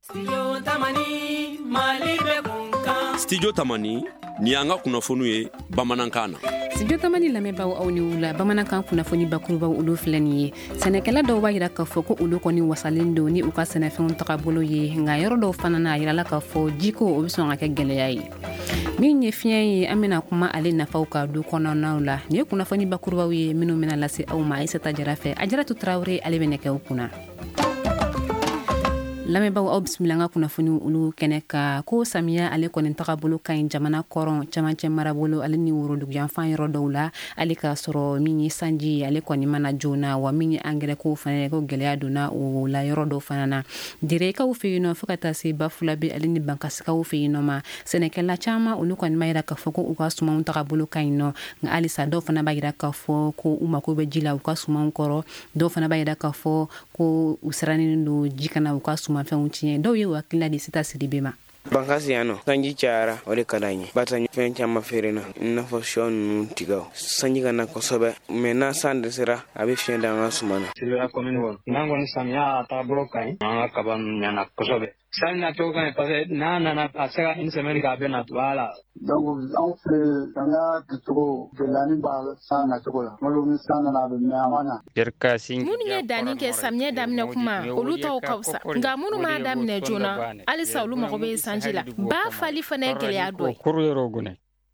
Studio Tamani ni an ka kunnafoniw ye bamanankan na. Studio Tamani lamɛnbaaw aw ni wula. Bamanankan kunnafoni bakurubaw olu filɛ nin ye. Sɛnɛkɛla dɔw b'a yira k'a fɔ ko olu kɔni wasalen don ni u ka sɛnɛfɛnw tagabolo ye, nka yɔrɔ dɔw fana na a yirala k'a fɔ jiko o bɛ sɔn ka kɛ gɛlɛya ye. Min ye fiɲɛ ye, an bɛna kuma ale nafaw ka du kɔnɔnaw la. Nin ye kunnafoni bakurubaw ye minnu bɛna lase aw ma Aissata Jara fɛ. Ajaratu Tarawele ale bɛ nɛgɛw kunna. Lamɛnbaaw aw bisimila an ka kunnafoni olu kɛnɛ ka ko samiya ale kɔni tagabolo ka ɲi jamana kɔrɔn camancɛ marabolo ale ni woroduguyanfan yɔrɔ dɔw la ale k'a sɔrɔ min ye sanji ale kɔni mana joona wa min ye angɛrɛ ko fana ko gɛlɛya donna o la yɔrɔ dɔw fana na direkaw fɛ yen nɔ fo ka taa se Bafulabe ale ni Bankasikaw fɛ yen nɔ ma sɛnɛkɛla caman olu kɔni ma yira k'a fɔ ko u ka sumanw tagabolo ka ɲi nɔ nka halisa dɔw fana b'a yira k'a fɔ ko u mako bɛ ji la u ka sumanw kɔrɔ dɔw fana b'a yira k'a fɔ ko u sirannen don ji kana u ka suman fɛnw tiɲɛ dɔw ye wakila de Sita Sidibe ma. Bankasi yano sanji cara o de kadanye bata fɛn caman feere na n'a fɔ sɔ ninnu tigaw sanji kana kosɛbɛ mais n'a san desera a bɛ fiɲɛ da an ka suma na. Sila commune wɔn n'an kɔni samiya taabolo ka ɲi an ka kaba ninnu ɲana kosɛbɛ sanni na cogo ka ɲi parce que n'a nana a se ka une semaine k'a bɛ na voilà. Donc anw fɛ samiya kɛcogo gɛlɛyani b'a san nacogo la malo ni san nana a bɛ mɛn a ma ɲa. Minnu ye danni kɛ samiya daminɛ kuma olu tɔw ka fisa nka minnu m'a daminɛ joona halisa olu mago bɛ sanji la ba fali fana ye gɛlɛya dɔ ye.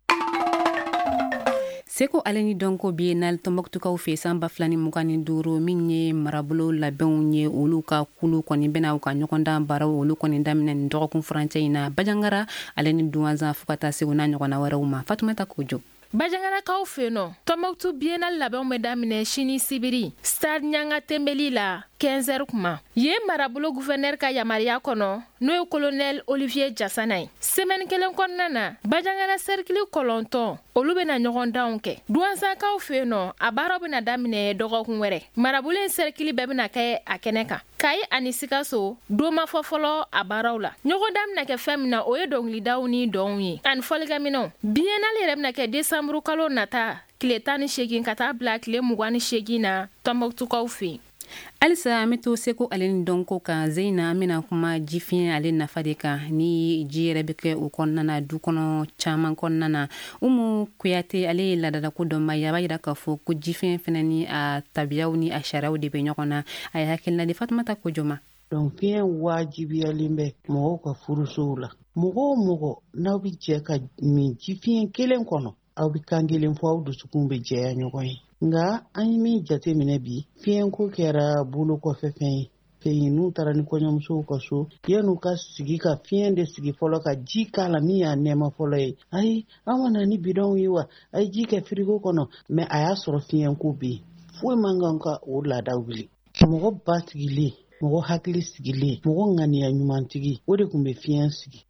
Seko ale ni Donko Biennale Tombouctou fɛ san 2025 min ye marabolo labɛnw ye olu ka kulu kɔni bɛna u ka ɲɔgɔndan baaraw olu kɔni daminɛ nin dɔgɔkun furancɛ in na Bajangara ale ni Duwanza fo ka taa se u n'a ɲɔgɔnna wɛrɛw ma Fatumata Kojo. Bajangarakaw fɛ nɔ Tombouctou Biennale labɛnw bɛ daminɛ sini sibiri Stade Ɲanga Tembeli la 15h kuma ye marabolo gouverneur ka yamaruya kɔnɔ n'o ye colonel Olivier Jassana ye semaine kelen kɔnɔna na Bajangara cercle 9 olu bɛna ɲɔgɔndanw kɛ Duwansakaw fɛ nɔ a baaraw bɛna daminɛ dɔgɔkun wɛrɛ marabolo in cercle bɛɛ bɛna kɛ a kɛnɛ kan Kayi ani Sikaso doma fɔlɔ a baaraw la ɲɔgɔndan bɛna kɛ fɛn min na o ye dɔnkilidaw ni dɔnw ye ani fɔlikɛminɛw Biennale yɛrɛ bɛna kɛ décembre kalo nata tile 18 ka taa bila tile 28 na Tombouctoukaw fɛ. Alisa an bɛ to Seko ale ni Donko kan Zeyina an bɛna kuma jifiɲɛ ale nafa de kan ni ji yɛrɛ bɛ kɛ o kɔnɔna na du kɔnɔ caman kɔnɔna na Umu Kuyate ale ye ladalako dɔ ma ye a b'a yira k'a fɔ ko jifiɲɛ fana ni a tabiyaw ni a sariyaw de bɛ ɲɔgɔn na a ye hakilina di Fatumata Kojo ma. Donc fiɲɛ wajibiyalen bɛ mɔgɔw ka furusow la mɔgɔ o mɔgɔ n'aw bɛ jɛ ka min jifiɲɛ kelen kɔnɔ aw bɛ kan kelen fɔ aw dusukun bɛ jɛya ɲɔgɔn ye nga an ye min jateminɛ bi fiɲɛko kɛra bolo kɔfɛ fɛn ye fɛn n'u taara ni kɔɲɔmusow ka so yan'u ka sigi ka fiɲɛ de sigi fɔlɔ ka ji k'a la min y'a nɛɛma fɔlɔ ye ayi an mana ni bidɔnw ye wa a ye ji kɛ firigo kɔnɔ mais a y'a sɔrɔ fiɲɛko bɛ yen foyi man kan ka o laada wuli mɔgɔ basigilen mɔgɔ hakili sigilen mɔgɔ ŋaniya ɲumantigi o de tun bɛ fiɲɛ sigi.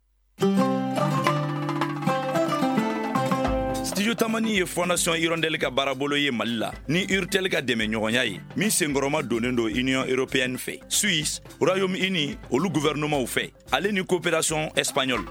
Studio Tamani ye Fondation Hirondelle ka baarabolo ye Mali la ni Urtel ka dɛmɛ ɲɔgɔnya ye min senkɔrɔma donnen don Union Européenne fɛ Suisse Royaume-Uni olu gouvernement fɛ ale ni coopération espagnole.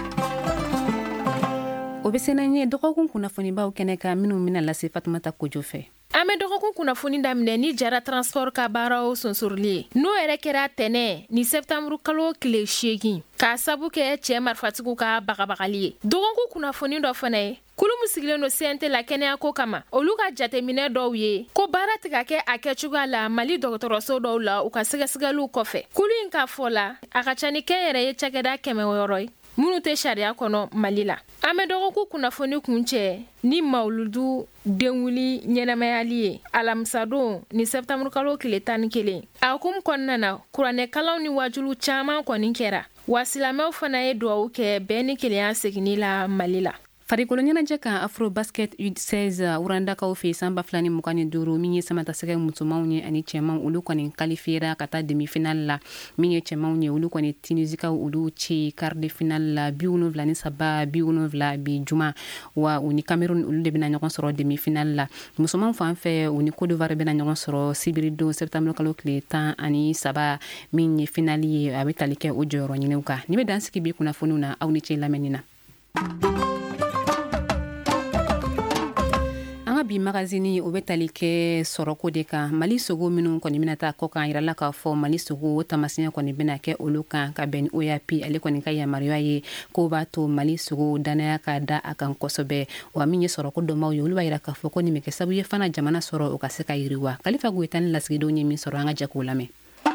O bɛ sena ɲɛ dɔgɔkun kunnafonibaw kɛnɛ kan minnu bɛna lase Fatumata Kojo fɛ. An bɛ dɔgɔkun kunnafoni daminɛ ni Jara transport ka baaraw sonsorilen ye n'o yɛrɛ kɛra tɛnɛ ni septembre kalo tile 8 k'a sabu kɛ cɛ marifatigiw ka bagabagali ye dɔgɔkun kunnafoni dɔ fana ye kulu min sigilen don CNT la kɛnɛyako kama olu ka jateminɛ dɔw ye ko baara tɛ ka kɛ a kɛcogoya la Mali dɔgɔtɔrɔso dɔw la u ka sɛgɛsɛgɛliw kɔfɛ kulu in ka fɔ la a ka ca ni kɛnyɛrɛ ye cakɛda 100 ye minnu tɛ sariya kɔnɔ Mali la an bɛ dɔgɔkun kunnafoni kun cɛ ni Mawuludu denwuli ɲɛnamayali ye alamisadon ni septembre kalo tile 11 a hukumu kɔnɔna na kuranɛkalaw ni wajulu caman kɔni kɛra wa silamɛw fana ye duwawu kɛ bɛɛ ni kelenya seginni la Mali la. Farikolo ɲɛnajɛ kan Afro Basket U16 Urandakaw fɛ san 2025 min ye samatasɛgɛ musomanw ye ani cɛmanw olu kɔni qualifiera ka taa demi-finale la min ye cɛmanw ye olu kɔni Tinisikaw olu ci quart de finale la 73 70 bi juma wa u ni Cameroun olu de bɛna ɲɔgɔn sɔrɔ demi-finale la musomanw fan fɛ u ni Côte d'Ivoire bɛna ɲɔgɔn sɔrɔ sibiri don septembre kalo tile 13 min ye finale ye a bɛ tali kɛ o jɔyɔrɔ ɲiniw kan ni bɛ dan sigi bi kunnafoniw na aw ni ce lamɛnni na. bi magazini o be tali kɛ sɔrɔko de kan. Mali sogo minnu kɔni bena taa kɔ kan yirala k'a fɔ Mali sogo o tamasiɲɛ kɔni bena kɛ olu kan ka bɛn ni OAP ale kɔni ka yamaruya ye ko b'a to Mali sogo danaya ka da a kan kosɛbɛ. Wa min ye sɔrɔko dɔnbaw ye olu b'a yira k'a fɔ ko nin bɛ kɛ sabu ye fana jamana sɔrɔ o ka se ka yiriwa. Kalifa Goyita ni lasigidenw ye min sɔrɔ an ka jɛ k'o lamɛn.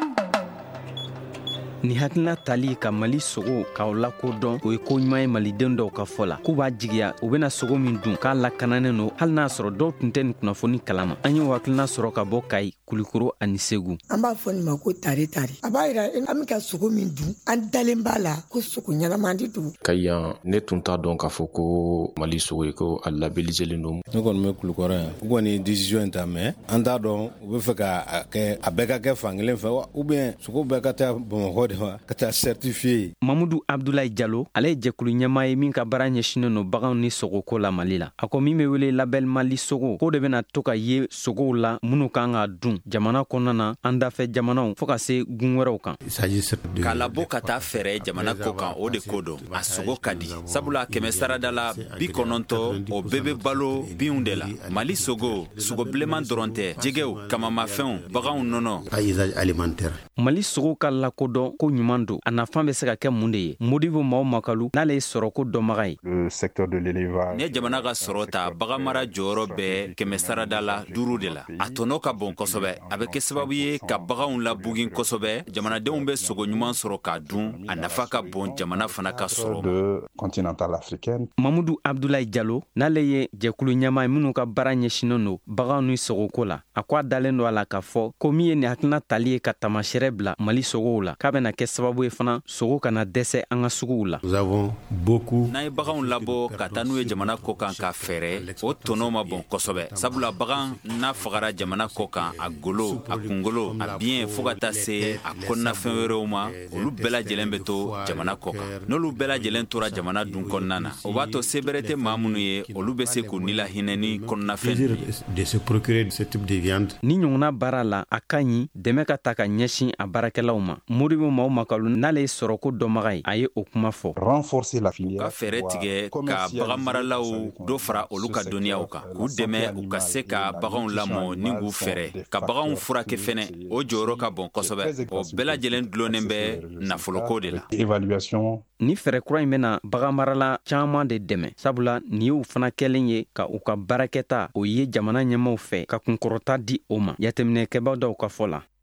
Ni hakilina tali ka Mali sogo k'aw lakodɔn o ye ko ɲuman ye malidenw dɔw ka fɔ la k'u b'a jigiya u bena sogo min dun k'a lakananen no hali n'a sɔrɔ dɔw tun tɛ nin kunnafoni kalama. An ye hakilina sɔrɔ ka bɔ Kayi, Kulikoro ani Segu. An b'a fɔ nin ma ko tare tare. A b'a yira an bɛ ka sogo min dun an dalen b'a la ko sogo ɲɛnaman de don. Kayi yan ne tun t'a dɔn k'a fɔ ko Mali sogo ye ko a labelliselen don. Ne kɔni bɛ Kulikoro yan u kɔni décision in ta mais an t'a dɔn u bɛ fɛ ka kɛ a bɛɛ ka kɛ fankelen fɛ wa ou bien sogo bɛɛ ka taa Bamakɔ de wa ka taa certifié. Mamudu Abdoulaye Diallo ale ye jɛkulu ɲɛmaa ye min ka baara ɲɛsinen no baganw ni sogoko la Mali la. A ko min bɛ wele label Mali sogo ko de bena to ka ye sogow la minnu kan ka dun jamana kɔnɔna na an dafɛ jamanaw fɔ ka se gun wɛrɛw kan. K'a labɔ ka taa fɛrɛ jamana ko kan o de ko don a sogo ka di sabula 100 sarada la 90 o bɛɛ bɛ balo binw de la. Mali sogo sogo bilenman dɔrɔn tɛ jɛgɛw kamamafɛnw baganw nɔnɔ. Mali sogo ka lakodɔn ko ɲuman don a nafan bɛ se ka kɛ mun de ye. Modibo Makalu n'ale ye sɔrɔko dɔnbaga ye. Le secteur de l'élevage. Ne jamana ka sɔrɔ ta bagan mara jɔyɔrɔ bɛɛ 100 sarada la 5 de la. A tɔnɔ ka bon kosɛbɛ. A bɛ kɛ sababu ye ka baganw labugin kosɛbɛ. Jamanadenw bɛ sogo ɲuman sɔrɔ k'a dun. A nafa ka bon jamana fana ka sɔrɔ. De continentale africaine. Mamudu Abdoulaye Diallo n'ale ye jɛkulu ɲɛmaa ye minnu ka baara ɲɛsinen no baganw ni sogoko la. A ko a dalen don a la k'a fɔ ko min ye nin hakilina tali ye ka tamasɛrɛ bila Mali sogow la k'a bɛna kɛ sababu ye fana sogo kana dɛsɛ an ka suguw la. Nous avons beaucoup. N'a ye baganw labɔ ka taa n'u ye jamana kɔ kan ka fɛrɛ o tɔnɔ ma bon kosɛbɛ sabula bagan n'a fagara jamana kɔ kan a golo a kungolo a biɲɛ fɔɔ ka taa se a kɔnɔnafɛn wɛrɛw ma olu bɛɛ lajɛlen bɛ to jamana kɔ kan. N'olu bɛɛ lajɛlen tora jamana dun kɔnɔna na o b'a to se bɛrɛ tɛ maa minnu ye olu bɛ se k'u nila hinɛ ni kɔnɔnafɛn ye. Ni ɲɔgɔnna baara la a ka ɲi dɛmɛ ka ta ka ɲɛsin a baarakɛlaw ma. Modibo Makalu n'ale ye sɔrɔko dɔnbaga ye a ye o kuma fɔ. Renforcer la filière. Ka fɛrɛ tigɛ ka bagan maralaw dɔ fara olu ka dɔnniyaw kan k'u dɛmɛ u ka se ka baganw lamɔ ni k'u fɛrɛ ka baganw furakɛ fɛnɛ o jɔyɔrɔ ka bon kosɛbɛ o bɛɛ lajɛlen dulonnen bɛ nafoloko de la. Évaluation. Ni fɛrɛ kura in bena bagan marala caaman de dɛmɛ sabula nin ye u fana kɛlen ye ka u ka baarakɛta o ye jamana ɲɛmaw fɛ ka kunkɔrɔta di o ma. Jateminɛkɛbaw dɔw ka fɔ la.